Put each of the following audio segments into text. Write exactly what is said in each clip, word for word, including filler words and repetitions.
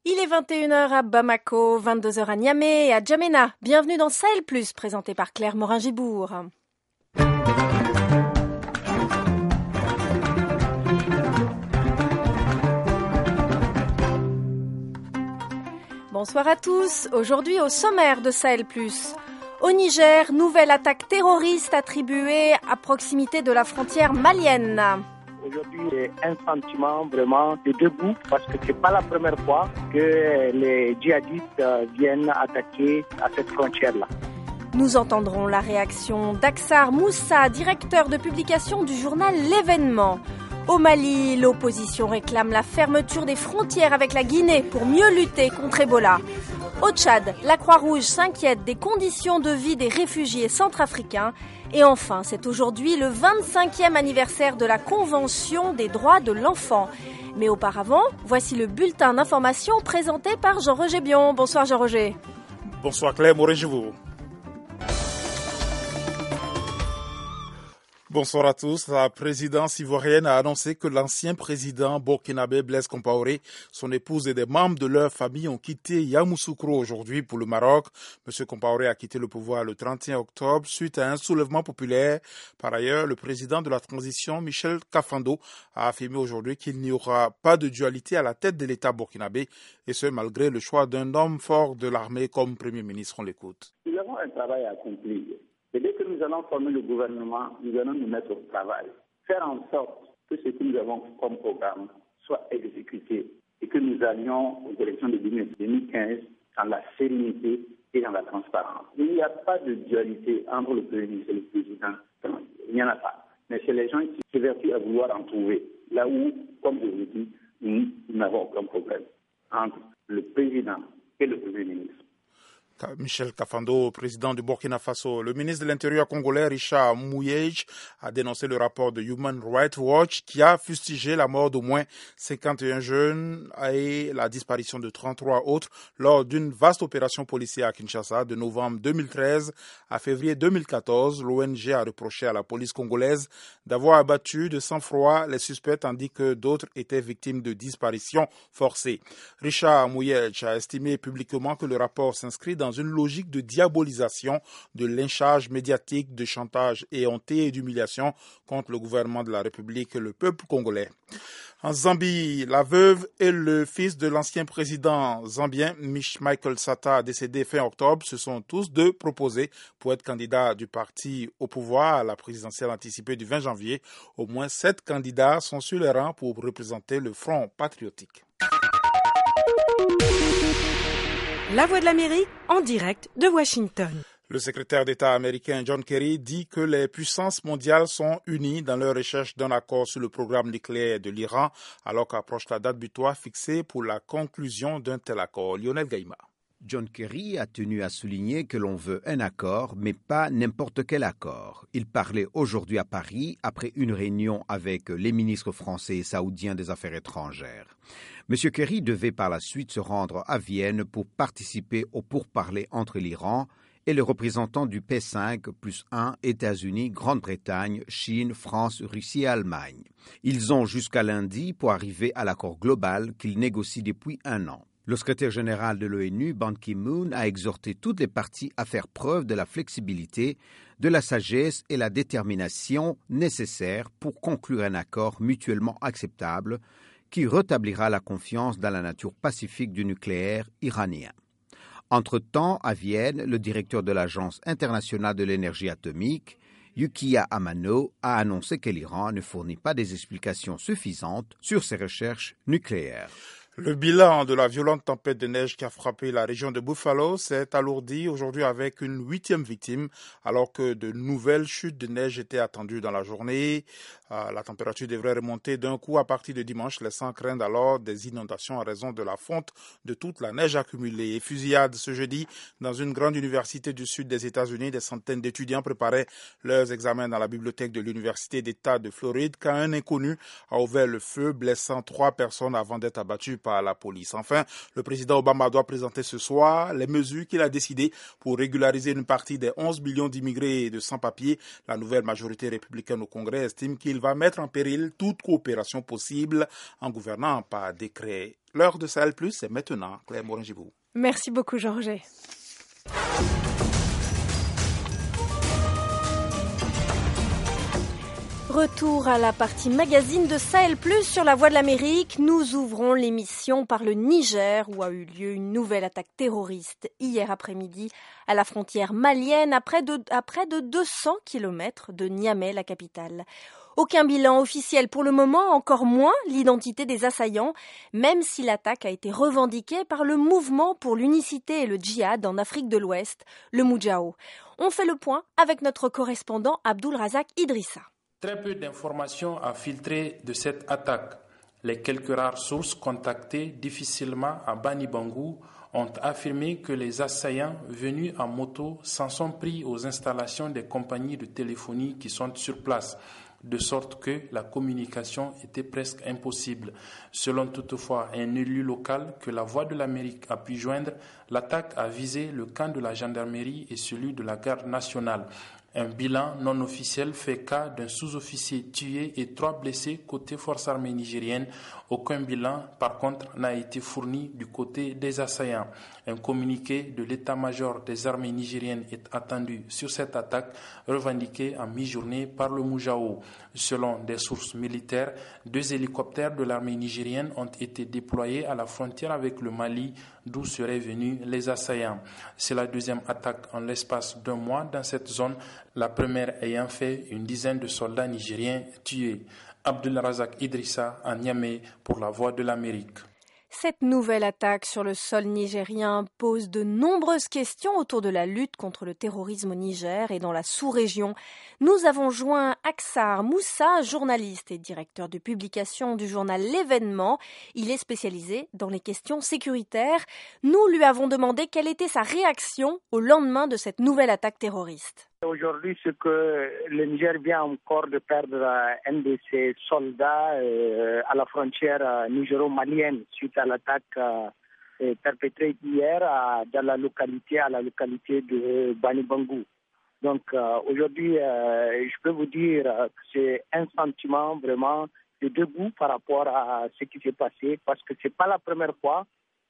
Il est vingt et une heures à Bamako, vingt-deux heures à Niamey et à Djamena. Bienvenue dans Sahel Plus, présenté par Claire Morin-Gibourg. Bonsoir à tous. Aujourd'hui au sommaire de Sahel Plus. Au Niger, nouvelle attaque terroriste attribuée à proximité de la frontière malienne. Aujourd'hui, c'est un sentiment vraiment de debout parce que c'est pas la première fois que les djihadistes viennent attaquer à cette frontière-là. Nous entendrons la réaction d'Aksar Moussa, directeur de publication du journal L'Événement. Au Mali, l'opposition réclame la fermeture des frontières avec la Guinée pour mieux lutter contre Ebola. Au Tchad, la Croix-Rouge s'inquiète des conditions de vie des réfugiés centrafricains. Et enfin, c'est aujourd'hui le vingt-cinquième anniversaire de la Convention des droits de l'enfant. Mais auparavant, voici le bulletin d'information présenté par Jean-Roger Bion. Bonsoir Jean-Roger. Bonsoir Claire Morin-Gibourg. Bonsoir à tous. La présidence ivoirienne a annoncé que l'ancien président burkinabé Blaise Compaoré, son épouse et des membres de leur famille ont quitté Yamoussoukro aujourd'hui pour le Maroc. Monsieur Compaoré a quitté le pouvoir le trente et un octobre suite à un soulèvement populaire. Par ailleurs, le président de la transition, Michel Kafando, a affirmé aujourd'hui qu'il n'y aura pas de dualité à la tête de l'État burkinabé, et ce malgré le choix d'un homme fort de l'armée comme Premier ministre. On l'écoute. Nous avons un travail à accomplir. Et dès que nous allons former le gouvernement, nous allons nous mettre au travail. Faire en sorte que ce que nous avons comme programme soit exécuté et que nous allions aux élections de deux mille quinze dans la sérénité et dans la transparence. Il n'y a pas de dualité entre le Premier ministre et le président. Il n'y en a pas. Mais c'est les gens qui s'évertuent à vouloir en trouver. Là où, comme je vous dis, nous, nous n'avons aucun problème entre le président et le Premier ministre. Michel Kafando, président du Burkina Faso. Le ministre de l'Intérieur congolais, Richard Mouyej, a dénoncé le rapport de Human Rights Watch qui a fustigé la mort d'au moins cinquante et un jeunes et la disparition de trente-trois autres lors d'une vaste opération policière à Kinshasa de novembre deux mille treize à février deux mille quatorze. L'O N G a reproché à la police congolaise d'avoir abattu de sang-froid les suspects tandis que d'autres étaient victimes de disparitions forcées. Richard Mouyej a estimé publiquement que le rapport s'inscrit dans une logique de diabolisation, de lynchage médiatique, de chantage éhonté et d'humiliation contre le gouvernement de la République et le peuple congolais. En Zambie, la veuve et le fils de l'ancien président zambien Michael Sata, décédé fin octobre, se sont tous deux proposés pour être candidats du parti au pouvoir à la présidentielle anticipée du vingt janvier. Au moins sept candidats sont sur les rangs pour représenter le Front patriotique. La Voix de l'Amérique, en direct de Washington. Le secrétaire d'État américain John Kerry dit que les puissances mondiales sont unies dans leur recherche d'un accord sur le programme nucléaire de l'Iran, alors qu'approche la date butoir fixée pour la conclusion d'un tel accord. Lionel Gaïma. John Kerry a tenu à souligner que l'on veut un accord, mais pas n'importe quel accord. Il parlait aujourd'hui à Paris après une réunion avec les ministres français et saoudiens des Affaires étrangères. M. Kerry devait par la suite se rendre à Vienne pour participer aux pourparlers entre l'Iran et les représentants du P cinq plus un, États-Unis, Grande-Bretagne, Chine, France, Russie et Allemagne. Ils ont jusqu'à lundi pour arriver à l'accord global qu'ils négocient depuis un an. Le secrétaire général de l'ONU, Ban Ki-moon, a exhorté toutes les parties à faire preuve de la flexibilité, de la sagesse et la détermination nécessaires pour conclure un accord mutuellement acceptable qui rétablira la confiance dans la nature pacifique du nucléaire iranien. Entre-temps, à Vienne, le directeur de l'Agence internationale de l'énergie atomique, Yukiya Amano, a annoncé que l'Iran ne fournit pas des explications suffisantes sur ses recherches nucléaires. Le bilan de la violente tempête de neige qui a frappé la région de Buffalo s'est alourdi aujourd'hui avec une huitième victime, alors que de nouvelles chutes de neige étaient attendues dans la journée. Euh, la température devrait remonter d'un coup à partir de dimanche, laissant craindre alors des inondations à raison de la fonte de toute la neige accumulée. Et fusillade ce jeudi dans une grande université du sud des États-Unis. Des centaines d'étudiants préparaient leurs examens dans la bibliothèque de l'Université d'État de Floride quand un inconnu a ouvert le feu, blessant trois personnes avant d'être abattu par par la police. Enfin, le président Obama doit présenter ce soir les mesures qu'il a décidées pour régulariser une partie des onze millions d'immigrés de sans-papiers. La nouvelle majorité républicaine au Congrès estime qu'il va mettre en péril toute coopération possible en gouvernant par décret. L'heure de Sahel Plus, c'est maintenant. Claire Morin-Gibou. Merci beaucoup, Georges. Retour à la partie magazine de Sahel Plus sur la Voix de l'Amérique. Nous ouvrons l'émission par le Niger où a eu lieu une nouvelle attaque terroriste hier après-midi à la frontière malienne à près de, à près de deux cents kilomètres de Niamey, la capitale. Aucun bilan officiel pour le moment, encore moins l'identité des assaillants, même si l'attaque a été revendiquée par le mouvement pour l'unicité et le djihad en Afrique de l'Ouest, le Moudjahou. On fait le point avec notre correspondant Abdul Razak Idrissa. Très peu d'informations à filtrer de cette attaque. Les quelques rares sources contactées difficilement à Bani Bangou ont affirmé que les assaillants venus en moto s'en sont pris aux installations des compagnies de téléphonie qui sont sur place, de sorte que la communication était presque impossible. Selon toutefois un élu local que la Voix de l'Amérique a pu joindre, l'attaque a visé le camp de la gendarmerie et celui de la garde nationale. Un bilan non officiel fait cas d'un sous-officier tué et trois blessés côté forces armées nigériennes. Aucun bilan, par contre, n'a été fourni du côté des assaillants. Un communiqué de l'état-major des armées nigériennes est attendu sur cette attaque revendiquée en mi-journée par le Moudjahou. Selon des sources militaires, deux hélicoptères de l'armée nigérienne ont été déployés à la frontière avec le Mali, d'où seraient venus les assaillants. C'est la deuxième attaque en l'espace d'un mois dans cette zone, la première ayant fait une dizaine de soldats nigériens tués. Abdul Razak Idrissa à Niamey pour la Voix de l'Amérique. Cette nouvelle attaque sur le sol nigérien pose de nombreuses questions autour de la lutte contre le terrorisme au Niger et dans la sous-région. Nous avons joint Aksar Moussa, journaliste et directeur de publication du journal L'Événement. Il est spécialisé dans les questions sécuritaires. Nous lui avons demandé quelle était sa réaction au lendemain de cette nouvelle attaque terroriste. Aujourd'hui, ce que le Niger vient encore de perdre un de ses soldats euh, à la frontière euh, nigéro-malienne suite à l'attaque euh, perpétrée hier à, dans la localité, à la localité de Bani Bangou. Donc euh, aujourd'hui, euh, je peux vous dire que c'est un sentiment vraiment de dégoût par rapport à ce qui s'est passé parce que c'est pas la première fois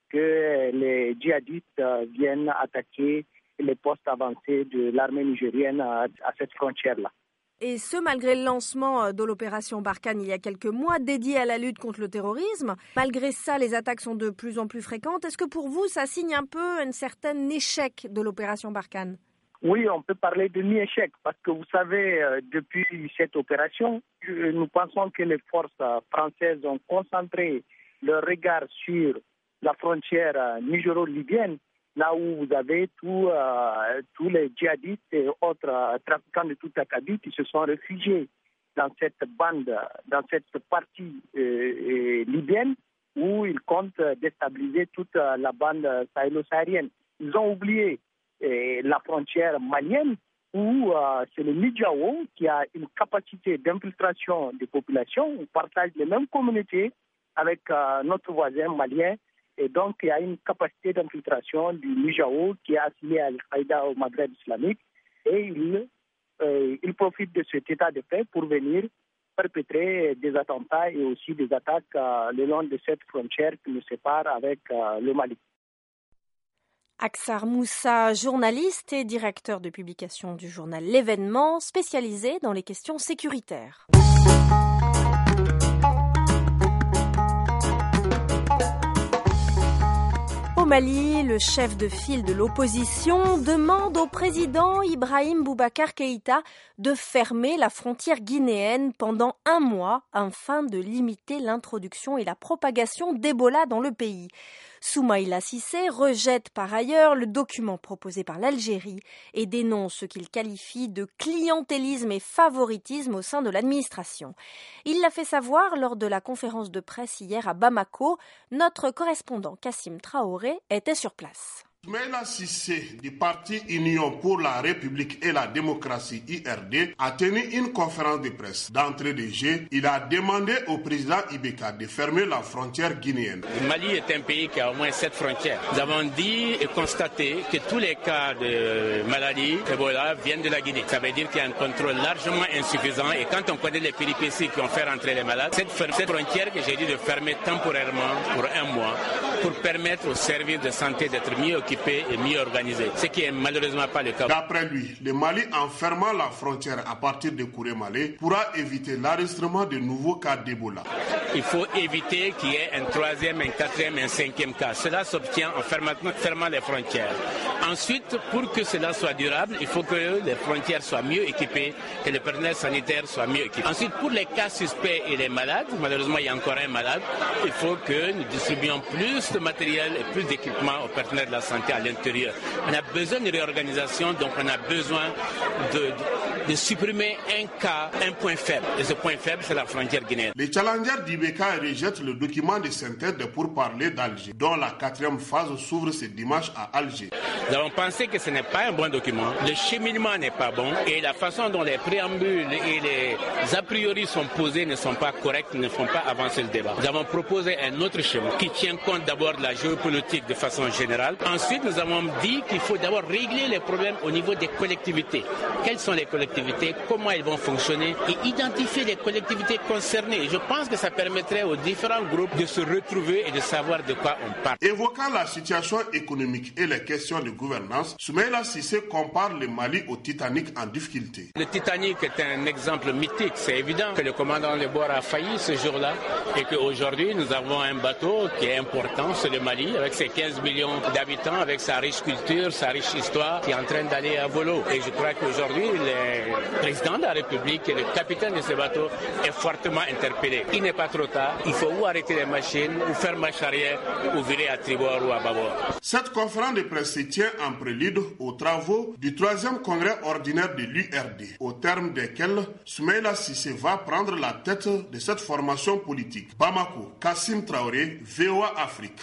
que les djihadistes euh, viennent attaquer les postes avancés de l'armée nigérienne à, à cette frontière-là. Et ce, malgré le lancement de l'opération Barkhane il y a quelques mois, dédiée à la lutte contre le terrorisme. Malgré ça, les attaques sont de plus en plus fréquentes. Est-ce que pour vous, ça signe un peu un certain échec de l'opération Barkhane ? Oui, on peut parler de mi-échec, parce que vous savez, euh, depuis cette opération, euh, nous pensons que les forces euh, françaises ont concentré leur regard sur la frontière euh, nigéro-libyenne, là où vous avez tout, euh, tous les djihadistes et autres euh, trafiquants de tout acabit qui se sont réfugiés dans cette bande, dans cette partie euh, euh, libyenne où ils comptent déstabiliser toute euh, la bande sahélo-saharienne. Ils ont oublié euh, la frontière malienne où euh, c'est le Moudjahou qui a une capacité d'infiltration des populations. On partage les mêmes communautés avec euh, notre voisin malien. Et donc, il y a une capacité d'infiltration du Moudjahou qui est affilié à Al-Qaïda au Maghreb islamique. Et il, euh, il profite de cet état de fait pour venir perpétrer des attentats et aussi des attaques euh, le long de cette frontière qui nous sépare avec euh, le Mali. Aksar Moussa, journaliste et directeur de publication du journal L'Événement, spécialisé dans les questions sécuritaires. Au Mali, le chef de file de l'opposition demande au président Ibrahim Boubacar Keïta de fermer la frontière guinéenne pendant un mois afin de limiter l'introduction et la propagation d'Ebola dans le pays. Soumaïla Cissé rejette par ailleurs le document proposé par l'Algérie et dénonce ce qu'il qualifie de clientélisme et favoritisme au sein de l'administration. Il l'a fait savoir lors de la conférence de presse hier à Bamako. Notre correspondant Kassim Traoré était sur place. Soumaïla Cissé du parti Union pour la République et la démocratie U R D a tenu une conférence de presse. D'entrée de jeu, il a demandé au président I B K de fermer la frontière guinéenne. Le Mali est un pays qui a au moins sept frontières. Nous avons dit et constaté que tous les cas de maladie Ebola viennent de la Guinée. Ça veut dire qu'il y a un contrôle largement insuffisant et quand on connaît les péripéties qui ont fait rentrer les malades, cette, cette frontière que j'ai dit de fermer temporairement pour un mois pour permettre aux services de santé d'être mieux occupés et mieux organisés, ce qui est malheureusement pas le cas. D'après lui, le Mali, en fermant la frontière à partir de Kouré-Malé, pourra éviter l'enregistrement de nouveaux cas d'Ebola. Il faut éviter qu'il y ait un troisième, un quatrième, un cinquième cas. Cela s'obtient en fermant les frontières. Ensuite, pour que cela soit durable, il faut que les frontières soient mieux équipées, que le personnel sanitaire soit mieux équipé. Ensuite, pour les cas suspects et les malades, malheureusement il y a encore un malade, il faut que nous distribuions plus de matériel et plus d'équipement au personnel de la santé à l'intérieur. On a besoin de réorganisation, donc on a besoin de, de, de supprimer un cas, un point faible. Et ce point faible, c'est la frontière guinéenne. Les challengers d'I B K rejettent le document de synthèse de pourparlers d'Alger, dont la quatrième phase s'ouvre ce dimanche à Alger. Nous avons pensé que ce n'est pas un bon document, le cheminement n'est pas bon et la façon dont les préambules et les a priori sont posés ne sont pas corrects, ne font pas avancer le débat. Nous avons proposé un autre schéma qui tient compte d'abord de la géopolitique de façon générale. Ensuite, nous avons dit qu'il faut d'abord régler les problèmes au niveau des collectivités. Quelles sont les collectivités, comment elles vont fonctionner et identifier les collectivités concernées. Et je pense que ça permettrait aux différents groupes de se retrouver et de savoir de quoi on parle. Évoquant la situation économique et les questions de gouvernance, Soumaïla Cissé compare le Mali au Titanic en difficulté. Le Titanic est un exemple mythique. C'est évident que le commandant de bord a failli ce jour-là et qu'aujourd'hui nous avons un bateau qui est important, c'est le Mali, avec ses quinze millions d'habitants, avec sa riche culture, sa riche histoire, qui est en train d'aller à volo. Et je crois qu'aujourd'hui, le président de la République et le capitaine de ce bateau est fortement interpellé. Il n'est pas trop tard. Il faut ou arrêter les machines, ou faire marche arrière, ou virer à tribord ou à bâbord. Cette conférence de presse se tient en prélude aux travaux du troisième congrès ordinaire de l'U R D, au terme desquels Soumaïla Cissé va prendre la tête de cette formation politique. Bamako, Kassim Traoré, V O A Afrique.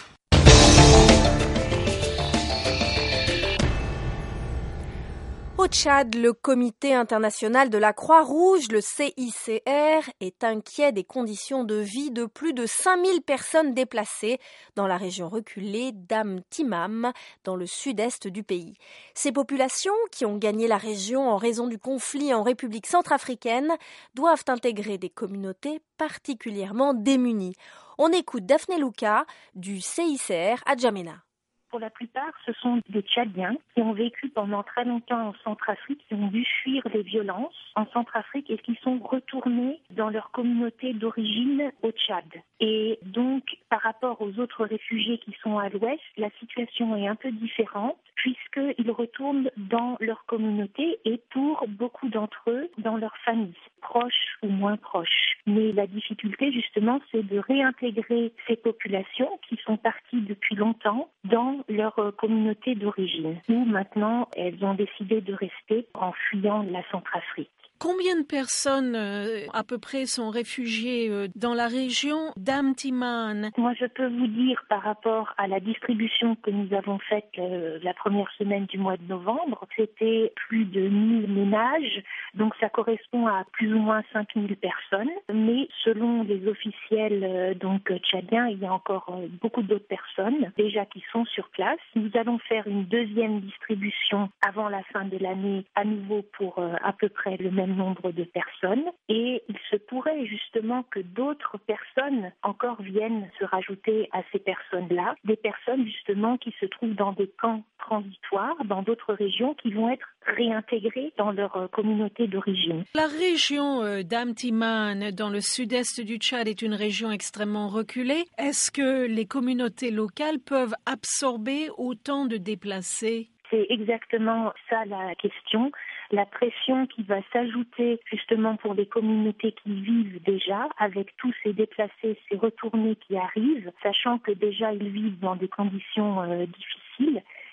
Au Tchad, le Comité international de la Croix-Rouge, le C I C R, est inquiet des conditions de vie de plus de cinq mille personnes déplacées dans la région reculée d'Am-Timam, dans le sud-est du pays. Ces populations, qui ont gagné la région en raison du conflit en République centrafricaine, doivent intégrer des communautés particulièrement démunies. On écoute Daphné Louka du C I C R à Djamena. Pour la plupart, ce sont des Tchadiens qui ont vécu pendant très longtemps en Centrafrique, qui ont dû fuir les violences en Centrafrique et qui sont retournés dans leur communauté d'origine au Tchad. Et donc, par rapport aux autres réfugiés qui sont à l'ouest, la situation est un peu différente puisqu'ils retournent dans leur communauté et pour beaucoup d'entre eux, dans leur famille, proches ou moins proches. Mais la difficulté, justement, c'est de réintégrer ces populations qui sont parties depuis longtemps dans leur communauté d'origine, où maintenant elles ont décidé de rester en fuyant la Centrafrique. Combien de personnes euh, à peu près sont réfugiées euh, dans la région d'Am-Timam? Moi, je peux vous dire par rapport à la distribution que nous avons faite euh, la première semaine du mois de novembre, c'était plus de mille ménages, donc ça correspond à plus ou moins cinq mille personnes. Mais selon les officiels euh, donc tchadiens, il y a encore euh, beaucoup d'autres personnes déjà qui sont sur place. Nous allons faire une deuxième distribution avant la fin de l'année, à nouveau pour euh, à peu près le même nombre de personnes, et il se pourrait justement que d'autres personnes encore viennent se rajouter à ces personnes-là, des personnes justement qui se trouvent dans des camps transitoires, dans d'autres régions, qui vont être réintégrées dans leur communauté d'origine. La région d'Am-Timam, dans le sud-est du Tchad, est une région extrêmement reculée. Est-ce que les communautés locales peuvent absorber autant de déplacés? C'est exactement ça la question. La pression qui va s'ajouter justement pour les communautés qui vivent déjà, avec tous ces déplacés, ces retournés qui arrivent, sachant que déjà ils vivent dans des conditions euh, difficiles.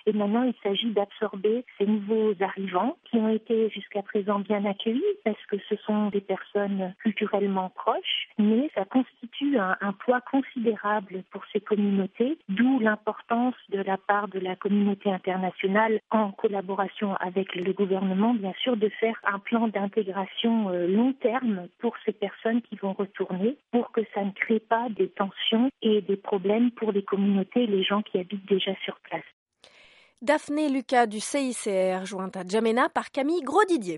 Et maintenant, il s'agit d'absorber ces nouveaux arrivants qui ont été jusqu'à présent bien accueillis parce que ce sont des personnes culturellement proches, mais ça constitue un, un poids considérable pour ces communautés, d'où l'importance de la part de la communauté internationale, en collaboration avec le gouvernement, bien sûr, de faire un plan d'intégration euh, long terme pour ces personnes qui vont retourner, pour que ça ne crée pas des tensions et des problèmes pour les communautés et les gens qui habitent déjà sur place. Daphné Lucas du C I C R, jointe à Djamena par Camille Grosdidier.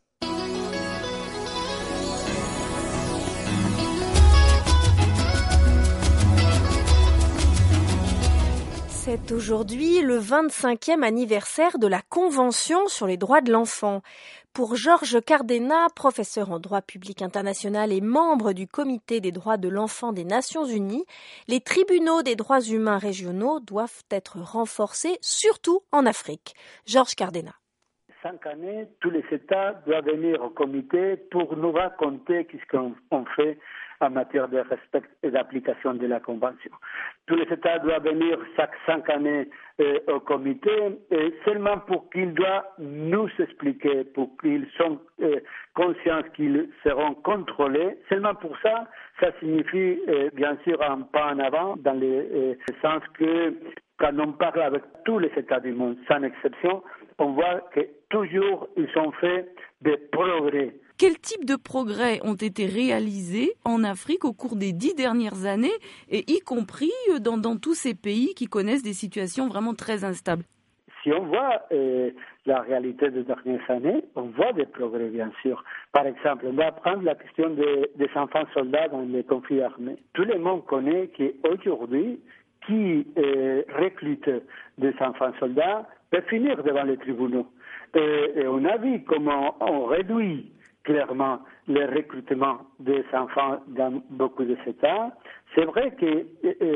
C'est aujourd'hui le vingt-cinquième anniversaire de la Convention sur les droits de l'enfant. Pour Georges Cardena, professeur en droit public international et membre du Comité des droits de l'enfant des Nations Unies, les tribunaux des droits humains régionaux doivent être renforcés, surtout en Afrique. Georges Cardena. Chaque année, tous les États doivent venir au comité pour nous raconter ce qu'on fait en matière de respect et d'application de la Convention. Tous les États doivent venir chaque cinq années euh, au comité et seulement pour qu'ils doivent nous expliquer, pour qu'ils soient euh, conscients qu'ils seront contrôlés. Seulement pour ça, ça signifie euh, bien sûr un pas en avant dans le euh, sens que quand on parle avec tous les États du monde, sans exception, on voit que toujours ils ont fait des progrès. Quel type de progrès ont été réalisés en Afrique au cours des dix dernières années, et y compris dans, dans tous ces pays qui connaissent des situations vraiment très instables? Si on voit euh, la réalité des dernières années, on voit des progrès, bien sûr. Par exemple, on va prendre la question de, des enfants soldats dans les conflits armés. Tout le monde connaît qu'aujourd'hui, qui euh, recrute des enfants soldats peut finir devant les tribunaux. Et, et on a vu comment on réduit clairement le recrutement des enfants dans beaucoup d'États. C'est vrai qu'il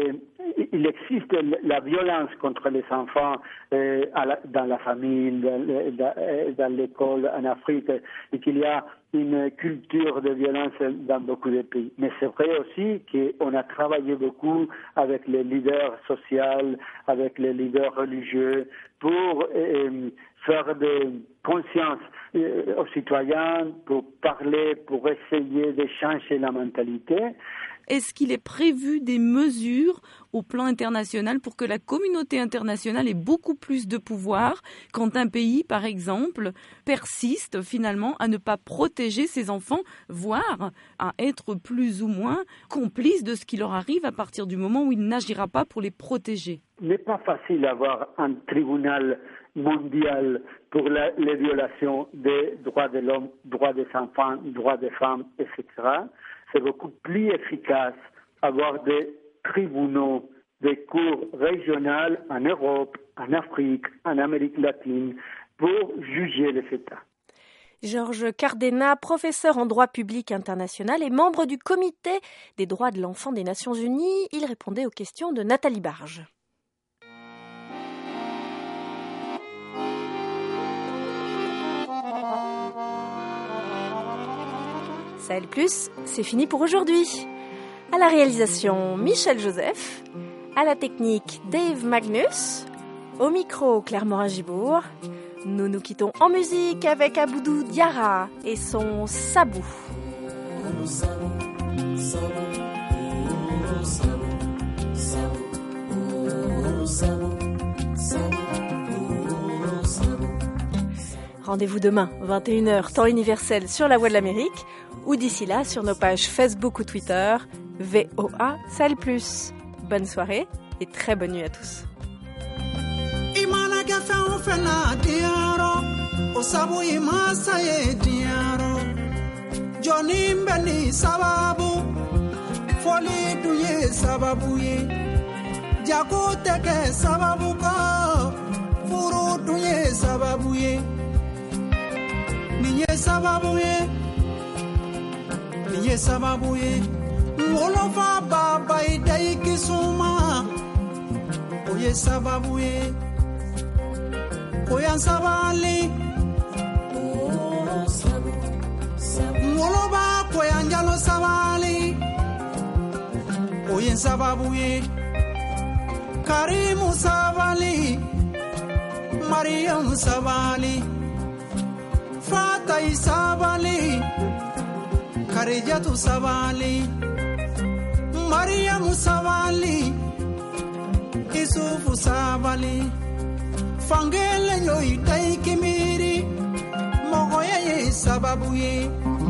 euh, existe la violence contre les enfants euh, à la, dans la famille, dans, dans l'école en Afrique, et qu'il y a une culture de violence dans beaucoup de pays. Mais c'est vrai aussi qu'on a travaillé beaucoup avec les leaders sociaux, avec les leaders religieux, pour euh, faire de conscience euh, aux citoyens, pour parler, pour essayer de changer la mentalité. Est-ce qu'il est prévu des mesures au plan international pour que la communauté internationale ait beaucoup plus de pouvoir quand un pays, par exemple, persiste finalement à ne pas protéger ses enfants, voire à être plus ou moins complice de ce qui leur arrive à partir du moment où il n'agira pas pour les protéger? Il n'est pas facile d'avoir un tribunal mondial pour la, les violations des droits de l'homme, droits des enfants, droits des femmes, et cetera. C'est beaucoup plus efficace avoir des tribunaux, des cours régionales en Europe, en Afrique, en Amérique latine, pour juger les États. Georges Cardena, professeur en droit public international et membre du Comité des droits de l'enfant des Nations Unies, il répondait aux questions de Nathalie Barge. Sahel Plus, c'est fini pour aujourd'hui. À la réalisation, Michel Joseph. À la technique, Dave Magnus. Au micro, Claire Morin-Gibourg. Nous nous quittons en musique avec Aboudou Diarra et son Sabou. Rendez-vous demain, vingt et une heures, temps universel sur la Voix de l'Amérique, ou d'ici là sur nos pages Facebook ou Twitter, V O A Sahel Plus. Bonne soirée et très bonne nuit à tous. Niye sababu ye, niye sababu ye. Wolofa baba idai kisuma, oye sababu ye. Koyan sabali, woloba koyan jalo sabali, oye sababu ye. Karimu sabali, Mariam sabali Fatai sabali Karijatu sabali Mariam sabali Isufu sabali Fangele nyoi dai kimiri Mogoye ye sababu ye